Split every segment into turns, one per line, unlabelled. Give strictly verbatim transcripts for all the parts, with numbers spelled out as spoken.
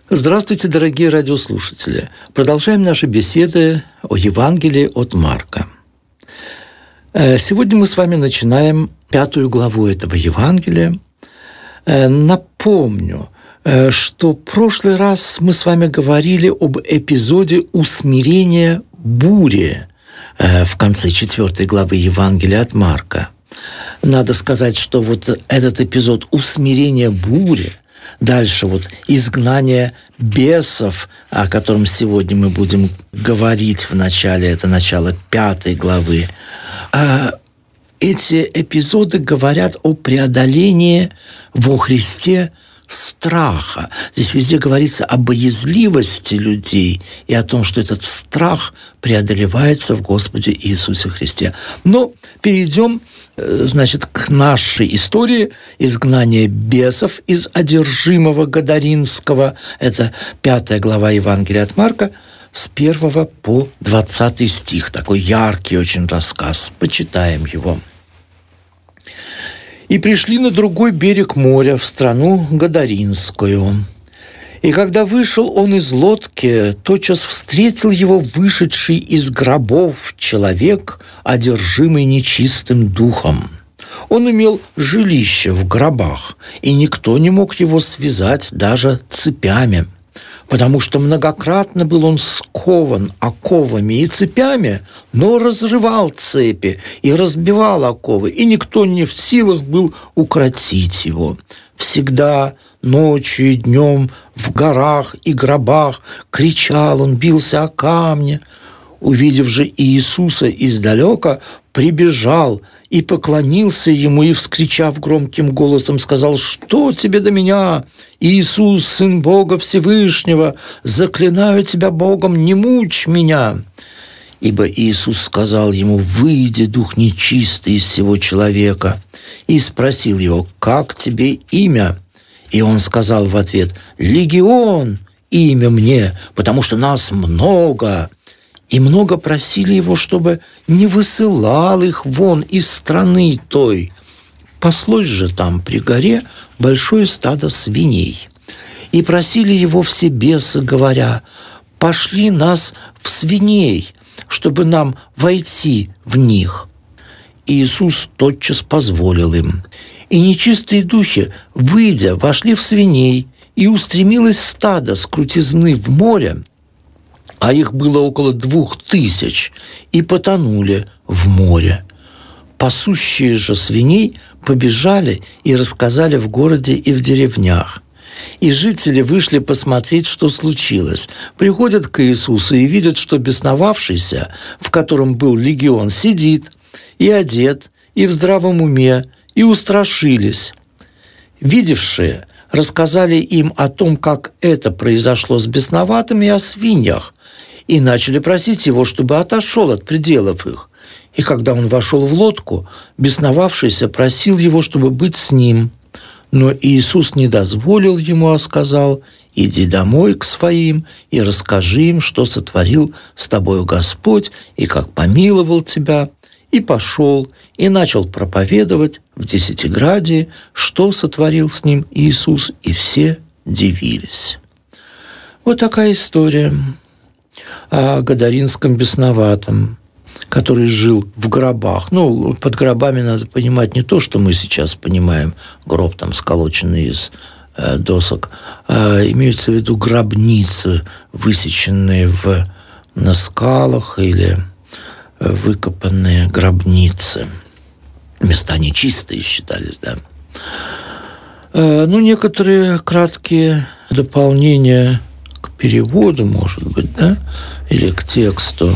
Здравствуйте, дорогие радиослушатели! Продолжаем наши беседы о Евангелии от Марка. Сегодня мы с вами начинаем пятую главу этого Евангелия. Напомню, что в прошлый раз мы с вами говорили об эпизоде усмирения бури в конце четвертой главы Евангелия от Марка. Надо сказать, что вот этот эпизод усмирения бури, дальше вот изгнание бесов, о котором сегодня мы будем говорить в начале, это начало пятой главы. Эти эпизоды говорят о преодолении во Христе страха. Здесь везде говорится о боязливости людей и о том, что этот страх преодолевается в Господе Иисусе Христе. Но перейдем, значит, к нашей истории изгнания бесов из одержимого Гадаринского. Это пятая глава Евангелия от Марка, с первого по двадцатый стих. Такой яркий очень рассказ. Почитаем его. «И пришли на другой берег моря, в страну Гадаринскую. И когда вышел он из лодки, тотчас встретил его вышедший из гробов человек, одержимый нечистым духом. Он имел жилище в гробах, и никто не мог его связать даже цепями, потому что многократно был он скован оковами и цепями, но разрывал цепи и разбивал оковы, и никто не в силах был укротить его. Всегда ночью и днем в горах и гробах кричал он, бился о камни. Увидев же Иисуса издалека, прибежал и поклонился ему, и, вскричав громким голосом, сказал: «Что тебе до меня, Иисус, Сын Бога Всевышнего? Заклинаю тебя Богом, не мучь меня!» Ибо Иисус сказал ему: «Выйди, дух нечистый из сего человека». И спросил его: «Как тебе имя?» И он сказал в ответ: «Легион имя мне, потому что нас много». И много просили его, чтобы не высылал их вон из страны той. Паслось же там при горе большое стадо свиней. И просили его все бесы, говоря: «Пошли нас в свиней, чтобы нам войти в них». И Иисус тотчас позволил им. И нечистые духи, выйдя, вошли в свиней, и устремилось стадо с крутизны в море, а их было около двух тысяч, и потонули в море. Пасущие же свиней побежали и рассказали в городе и в деревнях. И жители вышли посмотреть, что случилось. Приходят к Иисусу и видят, что бесновавшийся, в котором был легион, сидит и одет, и в здравом уме, и устрашились. Видевшие рассказали им о том, как это произошло с бесноватыми, и о свиньях, и начали просить его, чтобы отошел от пределов их. И когда он вошел в лодку, бесновавшийся просил его, чтобы быть с ним. Но Иисус не дозволил ему, а сказал: «Иди домой к своим и расскажи им, что сотворил с тобою Господь, и как помиловал тебя». И пошел, и начал проповедовать в Десятиградии, что сотворил с ним Иисус, и все дивились. Вот такая история о Гадаринском бесноватом, который жил в гробах. Ну, под гробами надо понимать не то, что мы сейчас понимаем, гроб там сколоченный из э, досок, а имеются в виду гробницы, высеченные в, на скалах, или выкопанные гробницы. Места нечистые считались, да. Э, ну, некоторые краткие дополнения к переводу, может быть, да, или к тексту.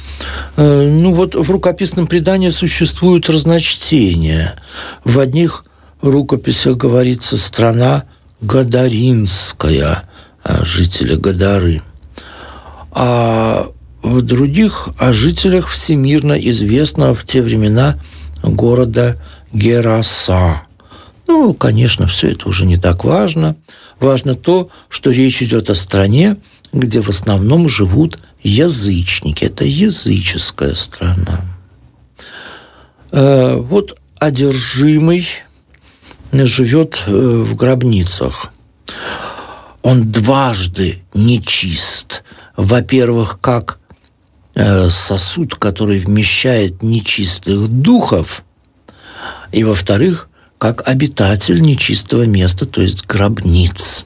Ну вот в рукописном предании существуют разночтения. В одних рукописях говорится «страна Гадаринская», жители Гадары, а в других о жителях всемирно известного в те времена города Гераса. Ну, конечно, все это уже не так важно. Важно то, что речь идет о стране, где в основном живут язычники. Это языческая страна. Вот одержимый живет в гробницах. он дважды нечист. Во-первых, как сосуд, который вмещает нечистых духов, и, во-вторых, как обитатель нечистого места, то есть гробниц.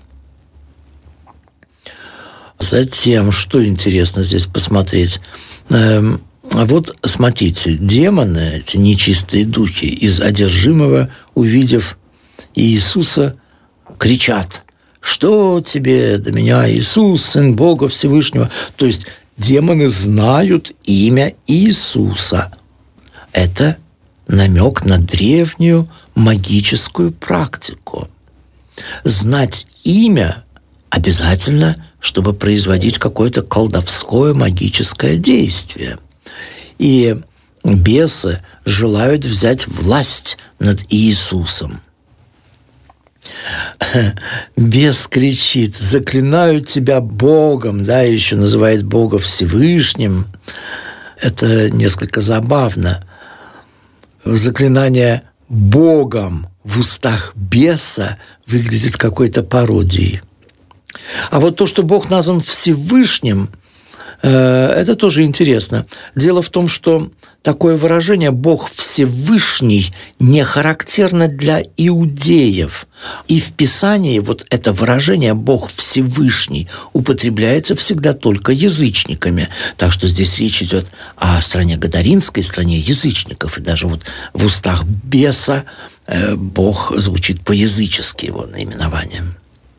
Затем, что интересно здесь посмотреть? Эм, вот, смотрите, демоны, эти нечистые духи, из одержимого, увидев Иисуса, кричат: «Что тебе до меня, Иисус, Сын Бога Всевышнего?» То есть демоны знают имя Иисуса. Это намек на древнюю магическую практику. Знать имя обязательно, чтобы производить какое-то колдовское магическое действие. И бесы желают взять власть над Иисусом. Бес кричит: «Заклинаю тебя Богом», да, еще называет Бога Всевышним. Это несколько забавно. Заклинание Богом в устах беса выглядит какой-то пародией. А вот то, что Бог назван Всевышним, это тоже интересно. Дело в том, что такое выражение «Бог Всевышний» не характерно для иудеев. И в Писании вот это выражение «Бог Всевышний» употребляется всегда только язычниками. Так что здесь речь идет о стране Гадаринской, стране язычников. И даже вот в устах беса Бог звучит по-язычески, его наименованием.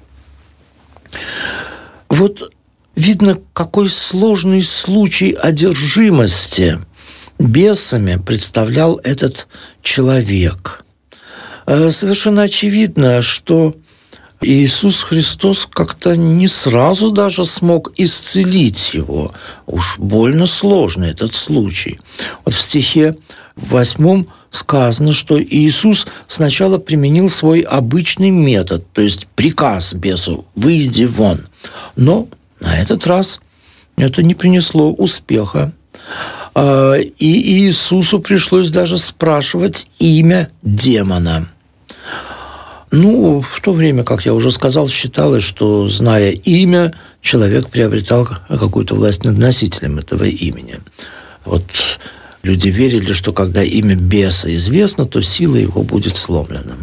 Вот видно, какой сложный случай одержимости бесами представлял этот человек. Совершенно очевидно, что Иисус Христос как-то не сразу даже смог исцелить его. Уж больно сложный этот случай. Вот в стихе восьмом сказано, что Иисус сначала применил свой обычный метод, то есть приказ бесу «выйди вон». Но на этот раз это не принесло успеха. И Иисусу пришлось даже спрашивать имя демона. Ну, в то время, как я уже сказал, считалось, что, зная имя, человек приобретал какую-то власть над носителем этого имени. Вот люди верили, что когда имя беса известно, то сила его будет сломлена.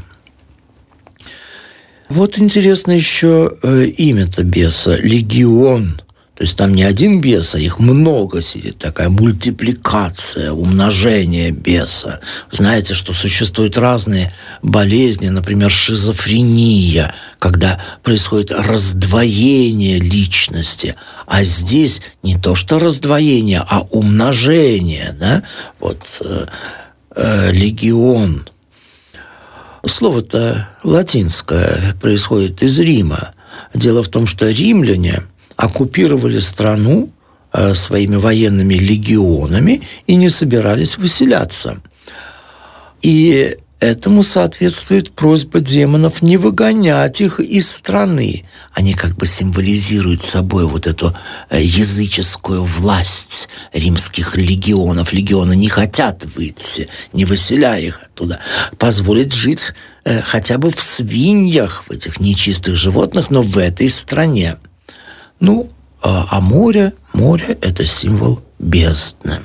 Вот интересно еще имя-то беса – легион. То есть там не один бес, а их много сидит, такая мультипликация, умножение беса. Знаете, что существуют разные болезни, например, шизофрения, когда происходит раздвоение личности. А здесь не то что раздвоение, а умножение, да? Вот э, э, легион. Слово-то латинское, происходит из Рима. Дело в том, что римляне оккупировали страну э, своими военными легионами и не собирались выселяться. И этому соответствует просьба демонов не выгонять их из страны. Они как бы символизируют собой вот эту э, языческую власть римских легионов. Легионы не хотят выйти, не выселяя их оттуда. Позволить жить э, хотя бы в свиньях, в этих нечистых животных, но в этой стране. Ну, а море, море – это символ бездны.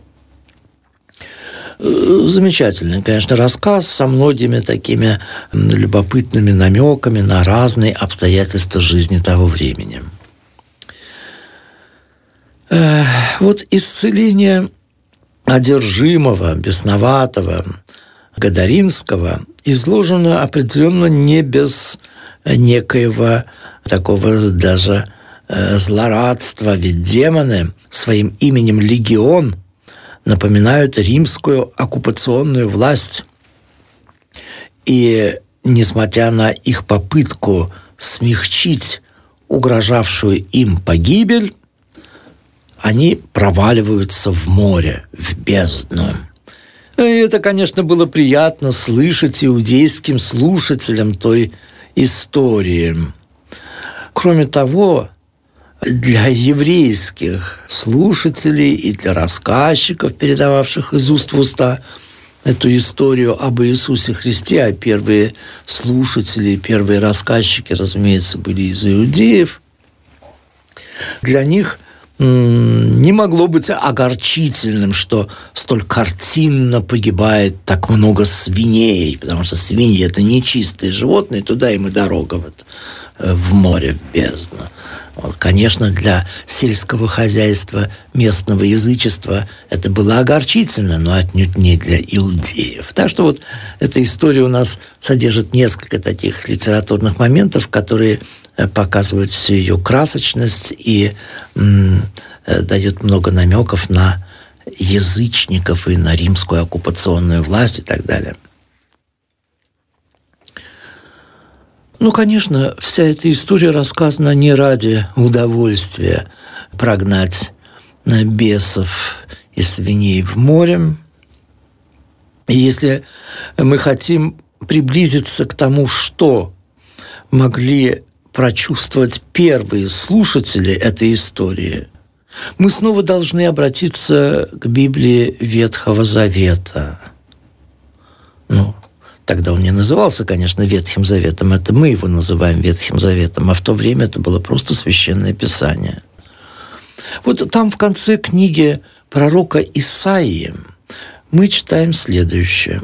Замечательный, конечно, рассказ со многими такими любопытными намеками на разные обстоятельства жизни того времени. Вот исцеление одержимого, бесноватого, Гадаринского изложено определенно не без некоего такого даже злорадства, ведь демоны своим именем «легион» напоминают римскую оккупационную власть. И, несмотря на их попытку смягчить угрожавшую им погибель, они проваливаются в море, в бездну. И это, конечно, было приятно слышать иудейским слушателям той истории. Кроме того, для еврейских слушателей и для рассказчиков, передававших из уст в уста эту историю об Иисусе Христе, а первые слушатели, первые рассказчики, разумеется, были из иудеев, для них не могло быть огорчительным, что столь картинно погибает так много свиней, потому что свиньи – это нечистые животные, туда им и дорога вот, в море, в бездну. Вот, конечно, для сельского хозяйства местного язычества это было огорчительно, но отнюдь не для иудеев. Так что вот эта история у нас содержит несколько таких литературных моментов, которые показывают всю ее красочность и м, дают много намеков на язычников и на римскую оккупационную власть и так далее. Ну, конечно, вся эта история рассказана не ради удовольствия прогнать бесов и свиней в море. И если мы хотим приблизиться к тому, что могли прочувствовать первые слушатели этой истории, мы снова должны обратиться к Библии Ветхого Завета. Ну, тогда он не назывался, конечно, Ветхим Заветом, это мы его называем Ветхим Заветом, а в то время это было просто Священное Писание. Вот там в конце книги пророка Исаии мы читаем следующее.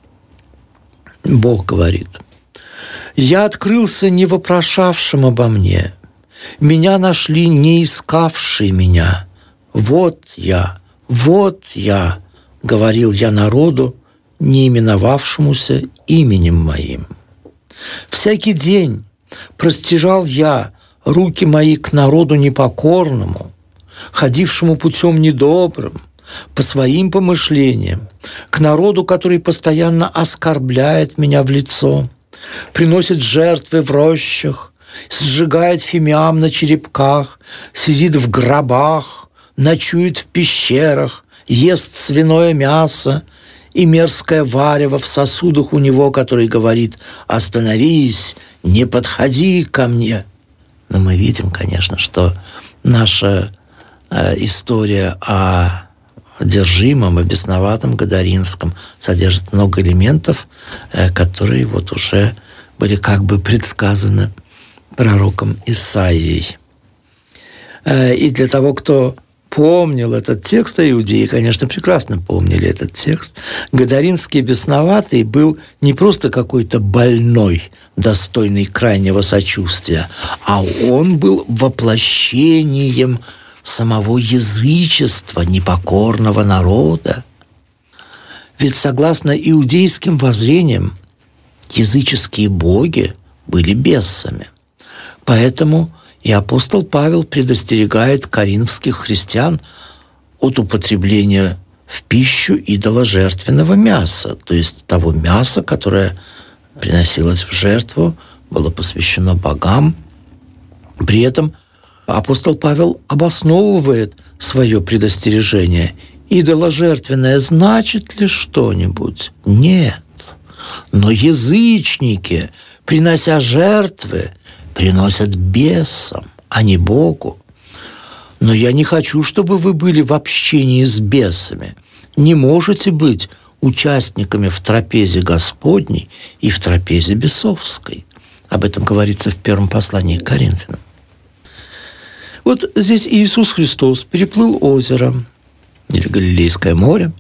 Бог говорит: «Я открылся не вопрошавшим обо мне, меня нашли не искавшие меня. Вот я, вот я, говорил я народу, не именовавшемуся именем моим. Всякий день простирал я руки мои к народу непокорному, ходившему путем недобрым, по своим помышлениям, к народу, который постоянно оскорбляет меня в лицо, приносит жертвы в рощах, сжигает фимиам на черепках, сидит в гробах, ночует в пещерах, ест свиное мясо и мерзкое варево в сосудах у него, который говорит: остановись, не подходи ко мне». Но мы видим, конечно, что наша э, история о одержимом и бесноватом Гадаринском содержит много элементов, э, которые вот уже были как бы предсказаны пророком Исаией. Э, и для того, кто помнил этот текст, а иудеи, конечно, прекрасно помнили этот текст, Гадаринский бесноватый был не просто какой-то больной, достойный крайнего сочувствия, а он был воплощением самого язычества, непокорного народа. Ведь согласно иудейским воззрениям, языческие боги были бесами. Поэтому и апостол Павел предостерегает коринфских христиан от употребления в пищу идоложертвенного мяса, то есть того мяса, которое приносилось в жертву, было посвящено богам. При этом апостол Павел обосновывает свое предостережение. Идоложертвенное значит ли что-нибудь? Нет. Но язычники, принося жертвы, приносят бесам, а не Богу. Но я не хочу, чтобы вы были в общении с бесами. Не можете быть участниками в трапезе Господней и в трапезе бесовской. Об этом говорится в первом послании к Коринфянам. Вот здесь Иисус Христос переплыл озеро или Галилейское море.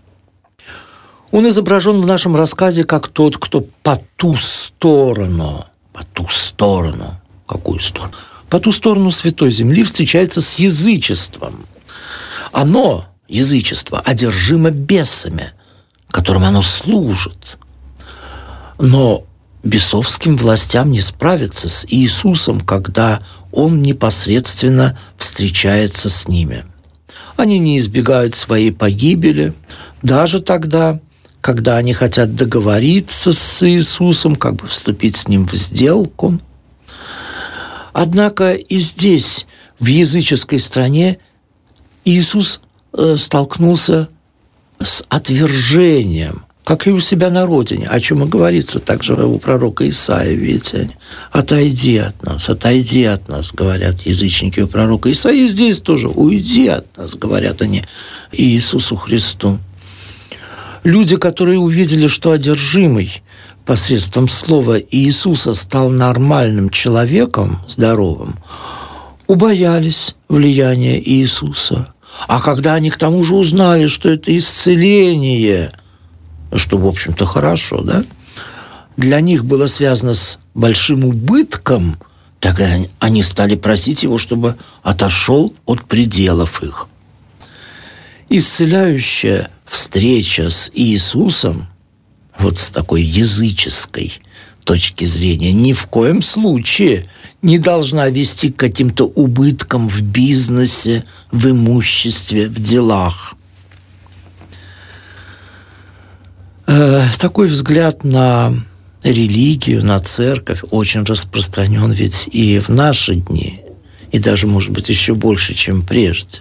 Он изображен в нашем рассказе как тот, кто по ту сторону, по ту сторону, какую сторону? По ту сторону Святой Земли встречается с язычеством. Оно, язычество, одержимо бесами, которым оно служит. Но бесовским властям не справиться с Иисусом, когда Он непосредственно встречается с ними. Они не избегают своей погибели, даже тогда, когда они хотят договориться с Иисусом, как бы вступить с Ним в сделку. Однако и здесь, в языческой стране, Иисус столкнулся с отвержением, как и у себя на родине, о чем и говорится также у пророка Исаии, видите, «Отойди от нас, отойди от нас», говорят язычники у пророка Исаии, и здесь тоже «Уйди от нас», говорят они Иисусу Христу. Люди, которые увидели, что одержимый посредством слова Иисуса стал нормальным человеком, здоровым, убоялись влияния Иисуса. А когда они к тому же узнали, что это исцеление, что, в общем-то, хорошо, да, для них было связано с большим убытком, так они стали просить его, чтобы отошел от пределов их. Исцеляющая встреча с Иисусом, вот с такой языческой точки зрения, ни в коем случае не должна вести к каким-то убыткам в бизнесе, в имуществе, в делах. Э, такой взгляд на религию, на церковь очень распространен ведь и в наши дни, и даже, может быть, еще больше, чем прежде.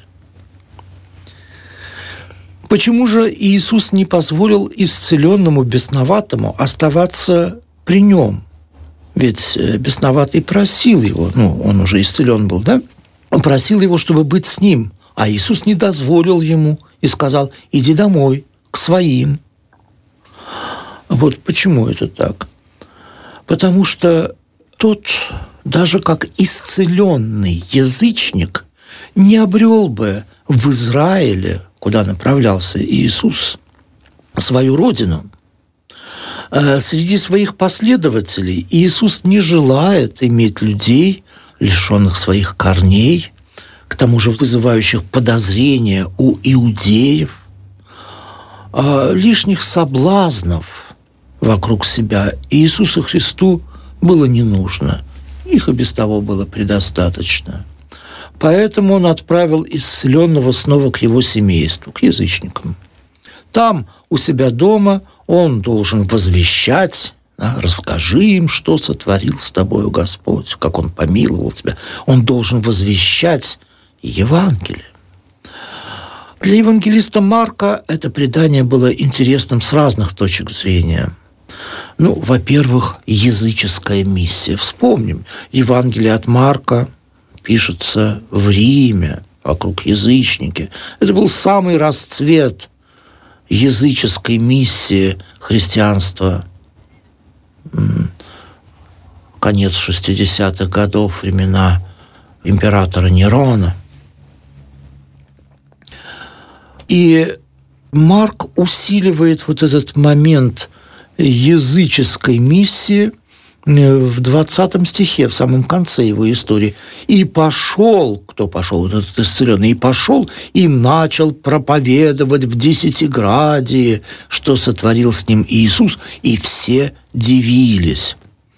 Почему же Иисус не позволил исцеленному бесноватому оставаться при нем? Ведь бесноватый просил его, ну, он уже исцелен был, да? Он просил его, чтобы быть с ним, а Иисус не дозволил ему и сказал: иди домой, к своим. Вот почему это так? Потому что тот, даже как исцеленный язычник, не обрел бы в Израиле, куда направлялся Иисус, свою родину. Среди своих последователей Иисус не желает иметь людей, лишенных своих корней, к тому же вызывающих подозрения у иудеев, лишних соблазнов вокруг себя Иисусу Христу было не нужно. Их и без того было предостаточно. Поэтому он отправил исцеленного снова к его семейству, к язычникам. Там, у себя дома, он должен возвещать: да, расскажи им, что сотворил с тобою Господь, как Он помиловал тебя. Он должен возвещать Евангелие. Для евангелиста Марка это предание было интересным с разных точек зрения. Ну, во-первых, языческая миссия. Вспомним, Евангелие от Марка пишется в Риме, вокруг язычники. Это был самый расцвет языческой миссии христианства. Конец шестидесятых годов, времена императора Нерона. И Марк усиливает вот этот момент языческой миссии в двадцатом стихе, в самом конце его истории. «И пошел», кто пошел, вот этот исцеленный, «и пошел, и начал проповедовать в Десятиградии, что сотворил с ним Иисус, и все дивились».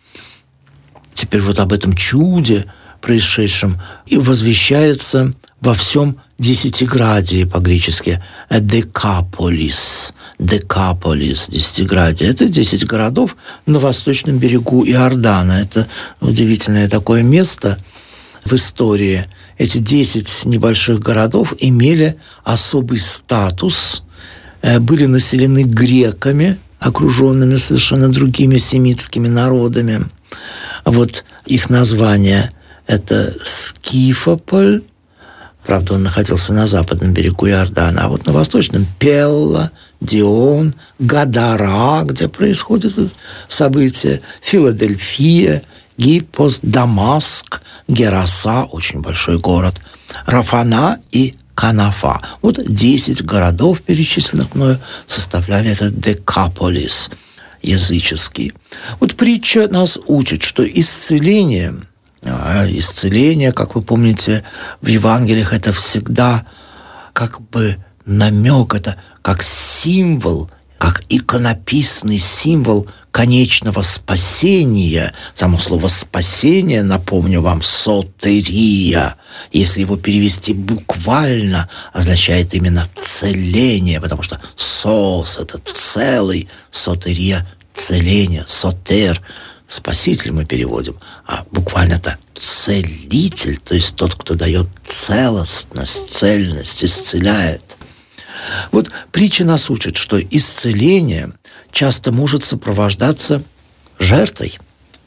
Теперь вот об этом чуде, происшедшем, и возвещается во всем Десятиградии, по-гречески «декаполис». Декаполис, Десятиградие. Это десять городов на восточном берегу Иордана. Это удивительное такое место в истории. Эти десять небольших городов имели особый статус, были населены греками, окруженными совершенно другими семитскими народами. Вот их название – это Скифополь. Правда, он находился на западном берегу Иордана, а вот на восточном – Пелла, Дион, Гадара, где происходит это событие, Филадельфия, Гиппос, Дамаск, Гераса, очень большой город, Рафана и Канафа. Вот десять городов, перечисленных мною, составляли этот Декаполис языческий. Вот притча нас учит, что исцеление, исцеление, как вы помните, в Евангелиях это всегда как бы намек, это как символ, как иконописный символ конечного спасения. Само слово «спасение», напомню вам, «сотерия», если его перевести буквально, означает именно целение, потому что «сос» — это целый, «сотерия» — целение, «сотер» — спаситель мы переводим, а буквально это целитель, то есть тот, кто дает целостность, цельность, исцеляет. Вот притча нас учит, что исцеление часто может сопровождаться жертвой.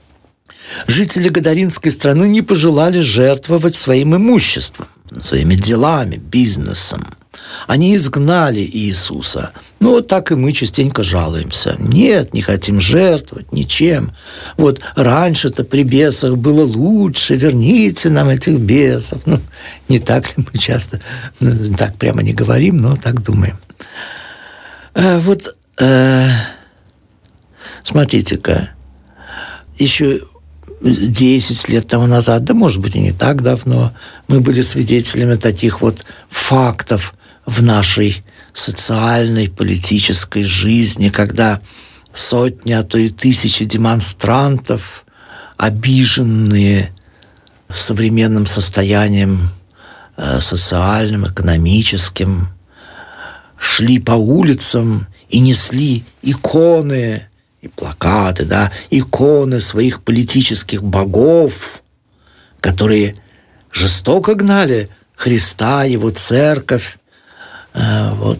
Жители Гадаринской страны не пожелали жертвовать своим имуществом, своими делами, бизнесом. Они изгнали Иисуса. Ну, вот так и мы частенько жалуемся. Нет, не хотим жертвовать ничем. Вот раньше-то при бесах было лучше, верните нам этих бесов. Ну, не так ли мы часто, ну, так прямо не говорим, но так думаем. А вот, э, смотрите-ка, еще десять лет тому назад, да, может быть, и не так давно, мы были свидетелями таких вот фактов в нашей социальной, политической жизни, когда сотни, а то и тысячи демонстрантов, обиженные современным состоянием э, социальным, экономическим, шли по улицам и несли иконы и плакаты, да, иконы своих политических богов, которые жестоко гнали Христа, Его церковь, э, вот,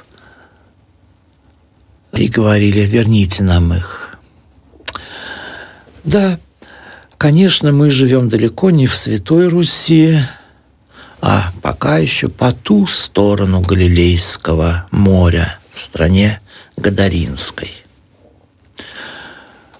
и говорили: верните нам их. Да, конечно, мы живем далеко не в Святой Руси, а пока еще по ту сторону Галилейского моря, в стране Гадаринской.